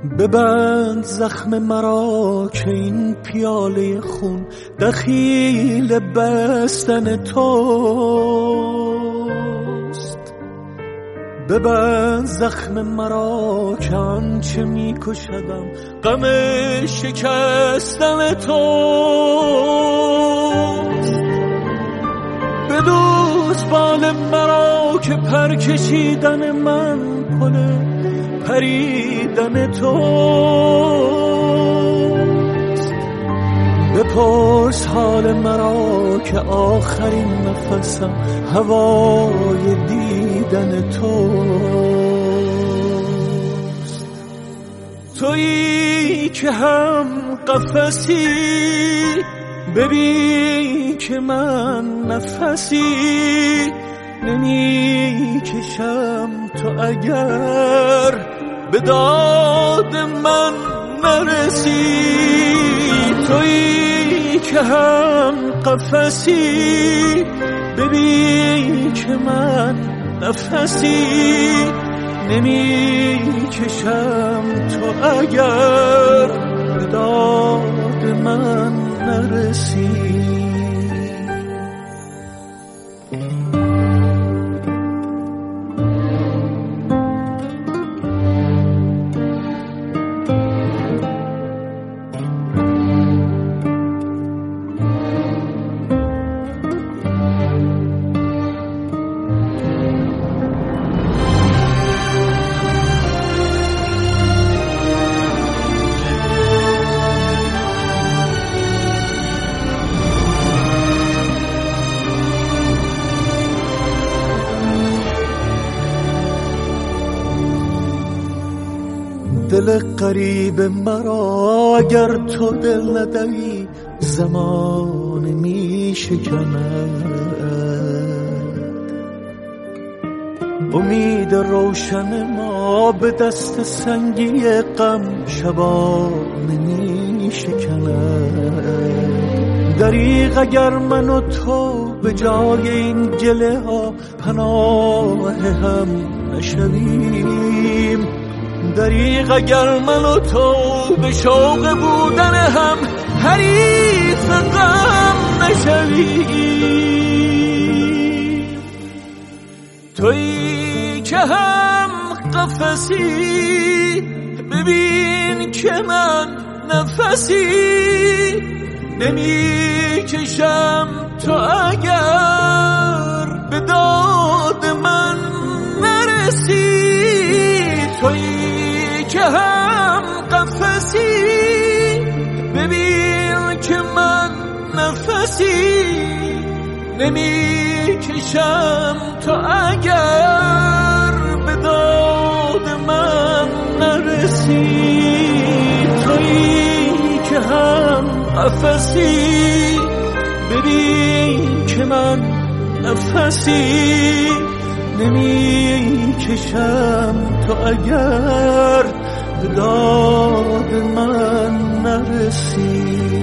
ببند زخم مرا که این پیاله خون دخیل بستن توست. ببند زخم مرا که آنچه می کشدم غم شکستن توست. بدوز بال مرا که پر کشیدن من پل پریدن توست. بپرس حال مرا که آخرین نفسم هوای دیدن توست. تویی که هم قفسی ببین که من نفسی نمی کشم، تو اگر به داد من نرسی. تویی که هم قفسی ببین که من نفسی نمی کشم، تو اگر به داد من نرسی. دل قریب مرا اگر تو دل ندهی زمان می شکند. امید روشن ما به دست سنگی غم شبانه می شکند. دریغ اگر من و تو به جای این گله ها پناه هم نشویم. دریغ اگر من و تو به شوق بودن هم حریف غم نشویم. تویی که هم قفسی ببین که من نفسی نمی کشم، تو اگر به داد من نرسی. تویی که هم قفسی ببین که من نفسی نمی کشم، تو اگر به داد من نرسی. تویی که هم قفسی ببین که من نفسی نمی کشم، تو اگر به داد من نرسی.